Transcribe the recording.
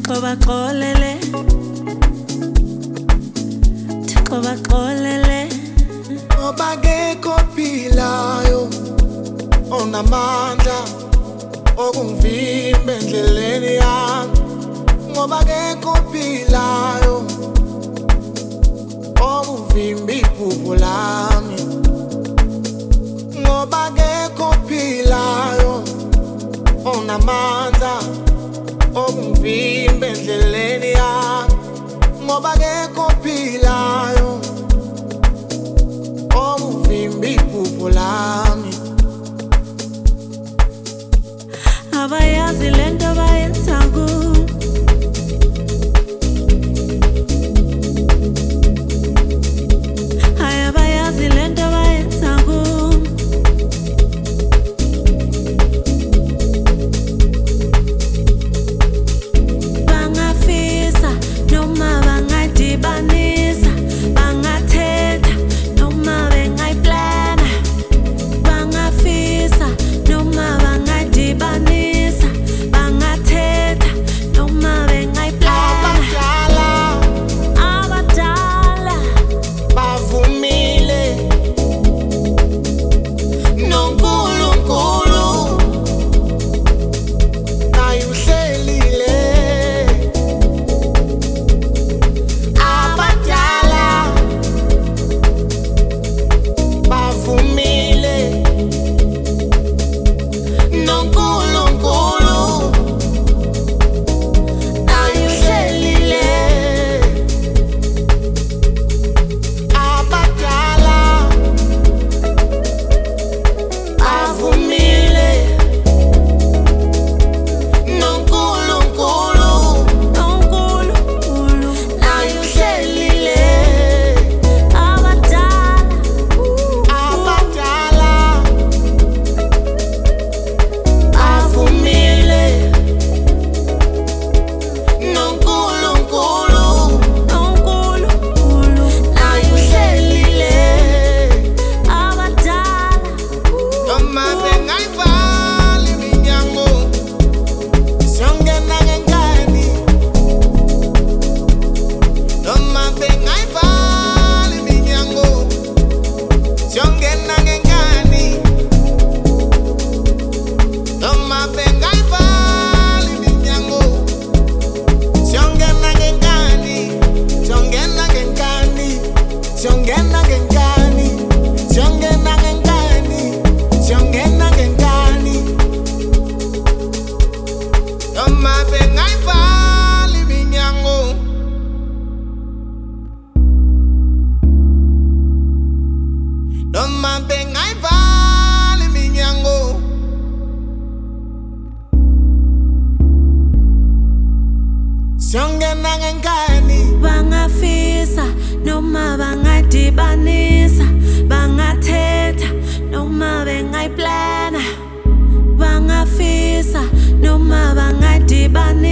Baxolele, Thixo baxolele. Ngoba akekho ophilayo onamandla okungivimba endleleni yami. Ngoba akekho ophilayo okuvimba iphupho lami. Ngoba akekho ophilayo onamandla okungivimba endleleni yami. Ngoba akekho ophilayo okuvimba iphupho lami. Abayazi lento bayenzayo, ayabayazi lento bayenzayo. Bangafisa noma bangadibanisa, bangathetha noma bengayiplana. Bangafisa noma bangadibanisa, bangathetha noma bengayiplana. Abadala Bavumile noNkulunkulu naye uhlelile. Abadala bavumile noNkulunkulu naye uhlelile. Abadala bavumile noNkulunkulu noNkulunkulu naye uhlelile. abadala Abadala bavumile noNkulunkulu noNkulunkulu naye uhlelile. abadala Noma bengayivala iminyango siyongena ngenkani. Noma bengayivala iminyango siyongena ngenkani. Noma bengayivala iminyango siyongena ngenkani. Siyongena ngenkani. Siyongena ngenkani. Siyongena ngenkani. Siyongena ngenkani. Noma bengayivala iminyango noma bengayivala iminyango siyongena ngenkani. bangafisa noma bangadibanisa, bangathetha noma bengayiplana. Bangafisa noma bangadibanisa.